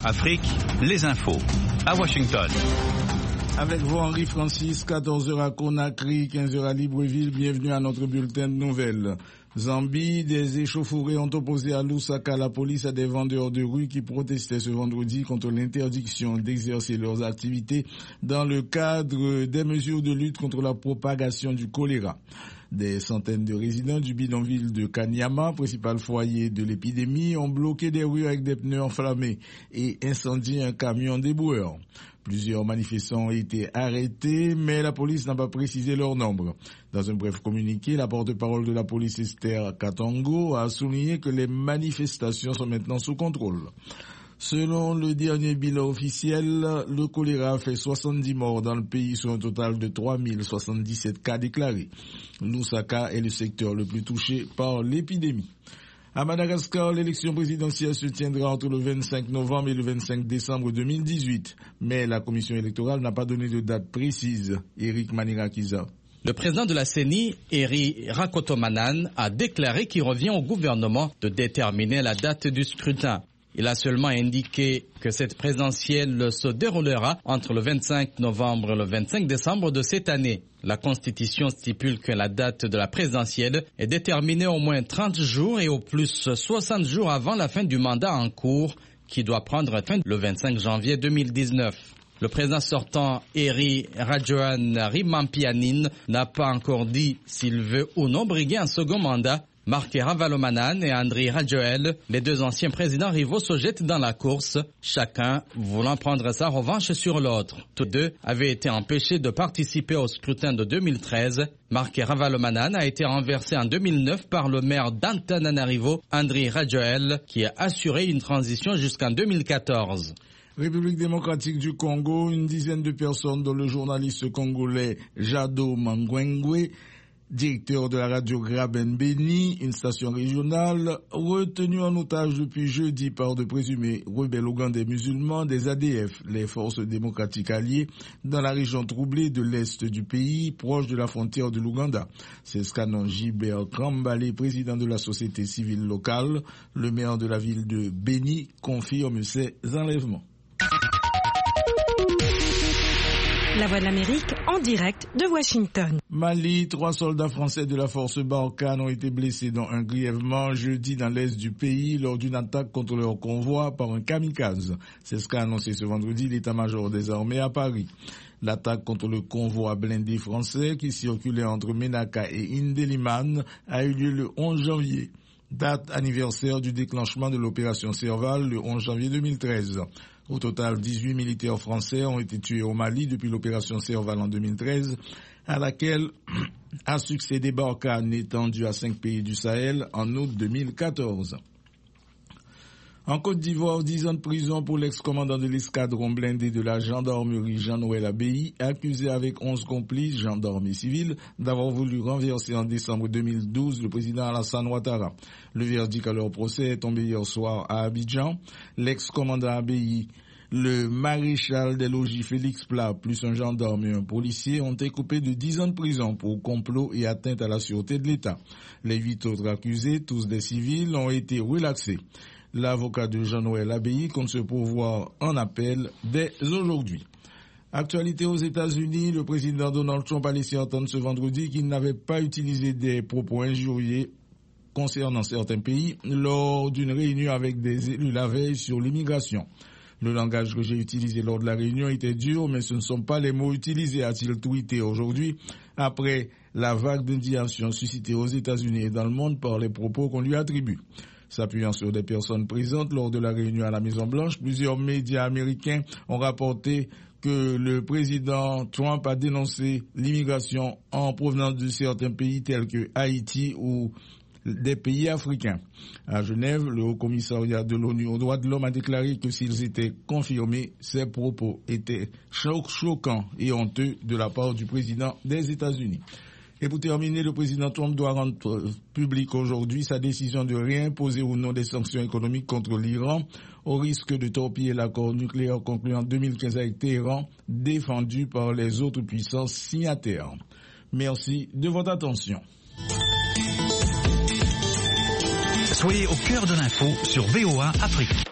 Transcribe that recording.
Afrique, les infos. À Washington. Avec vous, Henri Francis, 14h à Conakry, 15h à Libreville. Bienvenue à notre bulletin de nouvelles. Zambie, des échauffourées ont opposé à Lusaka la police à des vendeurs de rue qui protestaient ce vendredi contre l'interdiction d'exercer leurs activités dans le cadre des mesures de lutte contre la propagation du choléra. Des centaines de résidents du bidonville de Kanyama, principal foyer de l'épidémie, ont bloqué des rues avec des pneus enflammés et incendié un camion déboueur. Plusieurs manifestants ont été arrêtés, mais la police n'a pas précisé leur nombre. Dans un bref communiqué, la porte-parole de la police Esther Katongo a souligné que les manifestations sont maintenant sous contrôle. Selon le dernier bilan officiel, le choléra fait 70 morts dans le pays sur un total de 3077 cas déclarés. Lusaka est le secteur le plus touché par l'épidémie. À Madagascar, l'élection présidentielle se tiendra entre le 25 novembre et le 25 décembre 2018. Mais la commission électorale n'a pas donné de date précise. Eric Manirakiza. Le président de la CENI, Eri Rakotomanan, a déclaré qu'il revient au gouvernement de déterminer la date du scrutin. Il a seulement indiqué que cette présidentielle se déroulera entre le 25 novembre et le 25 décembre de cette année. La Constitution stipule que la date de la présidentielle est déterminée au moins 30 jours et au plus 60 jours avant la fin du mandat en cours, qui doit prendre fin le 25 janvier 2019. Le président sortant, Eri Rajoelinarimampianina, n'a pas encore dit s'il veut ou non briguer un second mandat. Marc Ravalomanan et Andry Rajoelina, les deux anciens présidents rivaux, se jettent dans la course, chacun voulant prendre sa revanche sur l'autre. Tous deux avaient été empêchés de participer au scrutin de 2013. Marc Ravalomanan a été renversé en 2009 par le maire d'Antananarivo, Andry Rajoelina, qui a assuré une transition jusqu'en 2014. République démocratique du Congo, une dizaine de personnes dont le journaliste congolais Jado Mangwengwe, directeur de la radio Graben Beni, une station régionale, retenu en otage depuis jeudi par de présumés rebelles ougandais musulmans des ADF, les forces démocratiques alliées, dans la région troublée de l'est du pays, proche de la frontière de l'Ouganda. C'est ce qu'annonce Gilbert Kambale, président de la société civile locale. Le maire de la ville de Beni confirme ces enlèvements. La Voix de l'Amérique en direct de Washington. Mali, 3 soldats français de la force Barkhane ont été blessés dont un grièvement jeudi dans l'est du pays lors d'une attaque contre leur convoi par un kamikaze. C'est ce qu'a annoncé ce vendredi l'état-major des armées à Paris. L'attaque contre le convoi blindé français qui circulait entre Menaka et Indeliman a eu lieu le 11 janvier. Date anniversaire du déclenchement de l'opération Serval le 11 janvier 2013. Au total, 18 militaires français ont été tués au Mali depuis l'opération Serval en 2013, à laquelle a succédé Barkhane étendue à 5 pays du Sahel en août 2014. En Côte d'Ivoire, 10 ans de prison pour l'ex-commandant de l'escadron blindé de la gendarmerie Jean-Noël Abbaye, accusé avec 11 complices, gendarmes et civils, d'avoir voulu renverser en décembre 2012 le président Alassane Ouattara. Le verdict à leur procès est tombé hier soir à Abidjan. L'ex-commandant Abbaye, le maréchal des logis Félix Plat, plus un gendarme et un policier, ont été coupés de 10 ans de prison pour complot et atteinte à la sûreté de l'État. Les 8 autres accusés, tous des civils, ont été relaxés. L'avocat de Jean-Noël Abbaye compte se pourvoir en appel dès aujourd'hui. Actualité aux États-Unis, le président Donald Trump a laissé entendre ce vendredi qu'il n'avait pas utilisé des propos injurieux concernant certains pays lors d'une réunion avec des élus la veille sur l'immigration. Le langage que j'ai utilisé lors de la réunion était dur, mais ce ne sont pas les mots utilisés, a-t-il tweeté aujourd'hui, après la vague d'indignation suscitée aux États-Unis et dans le monde par les propos qu'on lui attribue. S'appuyant sur des personnes présentes lors de la réunion à la Maison-Blanche, plusieurs médias américains ont rapporté que le président Trump a dénoncé l'immigration en provenance de certains pays tels que Haïti ou des pays africains. À Genève, le Haut-Commissariat de l'ONU aux droits de l'homme a déclaré que s'ils étaient confirmés, ces propos étaient choquants et honteux de la part du président des États-Unis. Et pour terminer, le président Trump doit rendre public aujourd'hui sa décision de réimposer ou non des sanctions économiques contre l'Iran au risque de torpiller l'accord nucléaire conclu en 2015 avec Téhéran, défendu par les autres puissances signataires. Merci de votre attention. Soyez au cœur de l'info sur VOA Afrique.